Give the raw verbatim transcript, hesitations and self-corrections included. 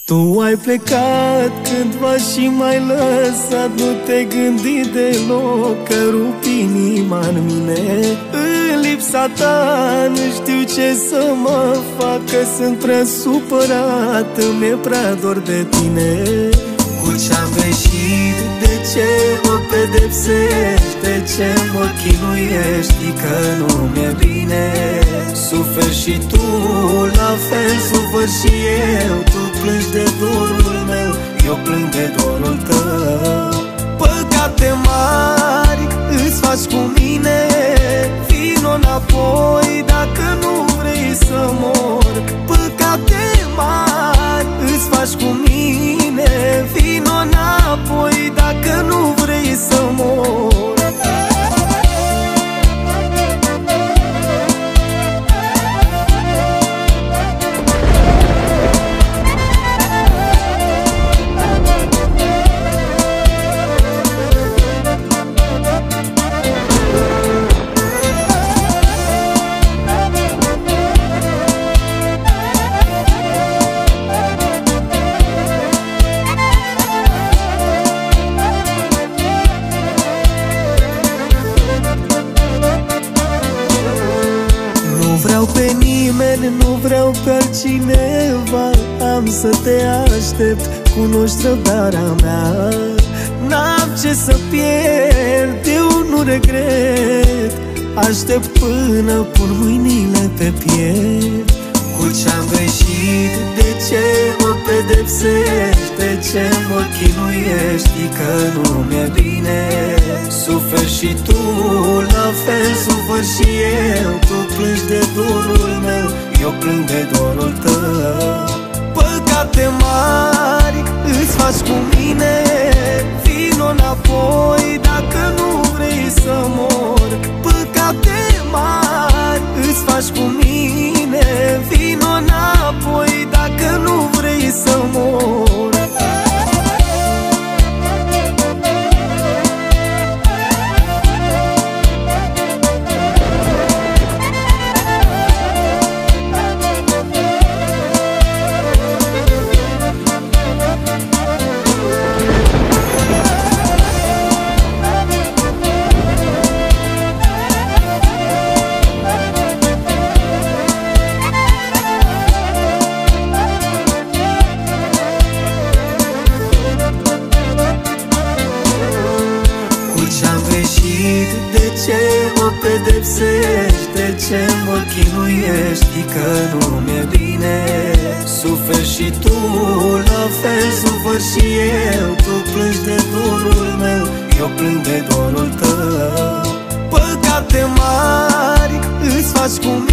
Tu ai plecat cândva și m-ai lăsat, nu te gândi deloc că rup inima în mine. În lipsa ta nu știu ce să mă fac, că sunt prea supărat, mi-e prea dor de tine. Cu ce-am greșit, de ce mă pedepsești, de ce mă chinuiești, că nu mi-e bine. Suferi și tu, la fel sufăr și eu. Tu plângi de dorul meu, eu plâng de dorul tău. Păcate mari îți faci cu mine, vino înapoi dacă nu vrei să mor. Păcate mari îți faci cu mine, vino înapoi dacă nu vrei să mor. Nu vreau pe nimeni, nu vreau pe altcineva, am să te aștept, cunoști răbdarea mea. N-am ce să pierd, eu nu regret, aștept până pun mâinile pe piept. Cu ce-am greșit, de ce mă pedepsești, de ce mă chinuiești, că nu mi-e bine. Suferi și tu, la fel sufăr și eu. Tu plângi de dorul meu, eu plâng de dorul tău. Păcate mari îți faci cu mine, vino înapoi dacă nu vrei să mor. Păcate mari îți faci cu mine, vino înapoi dacă nu vrei să mor. De ce mă pedepsești, de ce mă chinuiești, că nu mi-e bine. Suferi și tu, la fel sufăr și eu. Tu plângi de dorul meu, eu plâng de dorul tău. Păcate mari îți faci cu